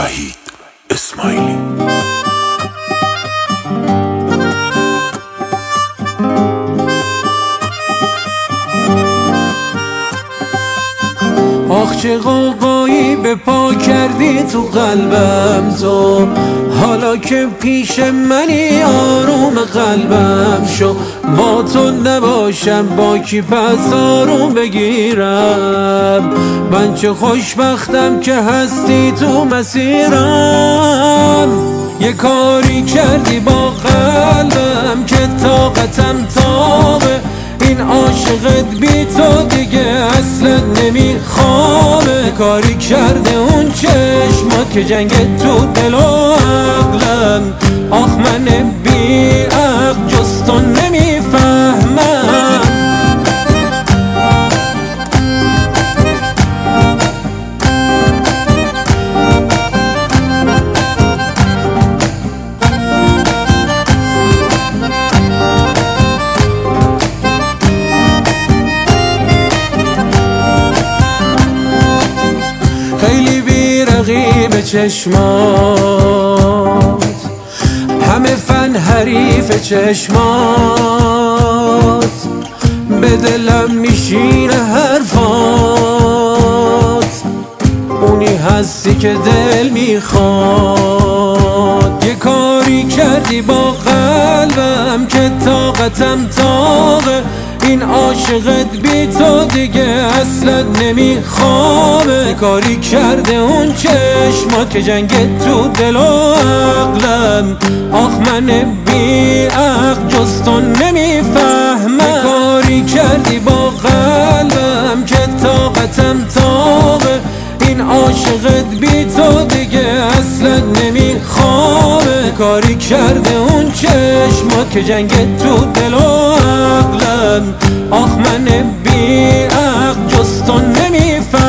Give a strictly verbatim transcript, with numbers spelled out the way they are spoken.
وحید اسماعیلی. آخ چه غوغایی به پا کردی تو قلبم تو، حالا که پیش منی آروم قلبم شو. با تو نباشم با کی پس آروم بگیرم؟ من چه خوشبختم که هستی تو مسیرم. یه کاری کردی با قلبم که طاقتم تابه، این عاشقت بی تو دیگه اصلا نمیخوامه. کاری کرده اون چشمات که جنگ تو دل و عقلم. آخ من بی عقل جز تو نمیفهمم. خیلی بیرقی به چشمات، همه فن حریف چشمات. به دلم میشینه حرفات، اونی هستی که دل میخواد. یه کاری کردی با قلبم که طاقتم تاقه، این عاشقت بی تو دیگه اصلا نمیخوامه. کاری کرده اون چشمات که جنگ تو دل و عقلم. آخ من بی عقل جز تو نمیفهمم. کاری کردی با قلبم که طاقتم تاقه، این عاشقت بی تو دیگه اصلا نمیخوامه. کاری کرده اون چشمات که جنگ تو دل و عقلم. آخ من بی عقل جز تو نمیفهمم.